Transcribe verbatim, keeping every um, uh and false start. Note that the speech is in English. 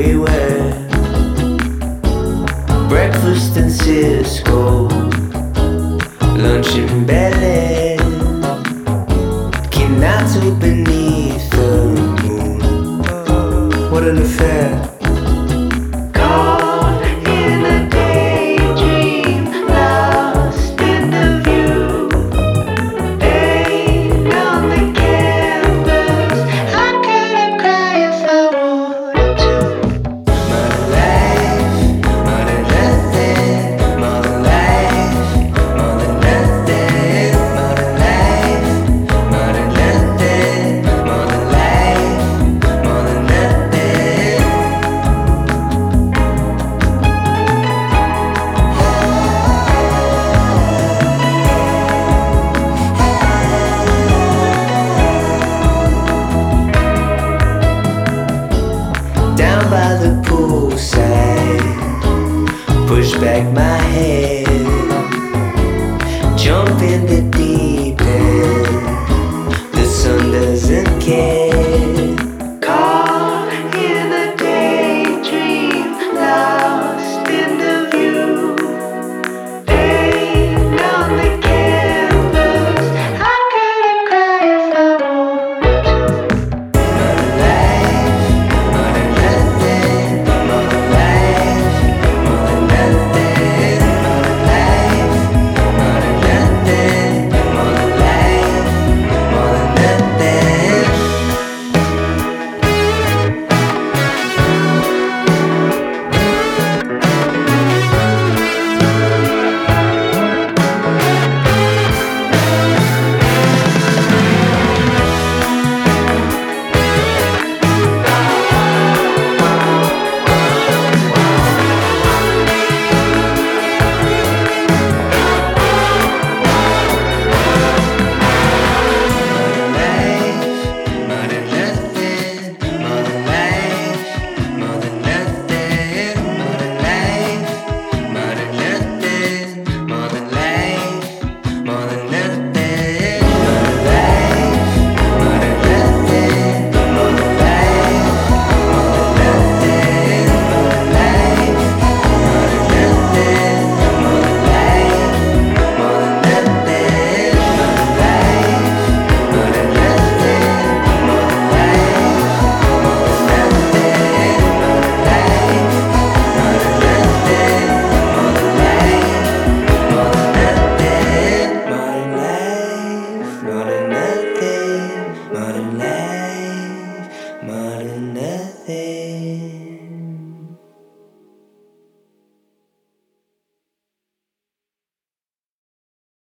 everywhere. Breakfast in Cisco, lunch in Berlin, Kinato beneath the moon. What an affair. Caught in a daydream, lost in the view. Ain't on the canvas, I couldn't cry if I wanted to. Modern life, modern nothing, modern life, modern nothing, modern life, modern nothing, modern life, modern nothing. Down by the poolside, push back my head.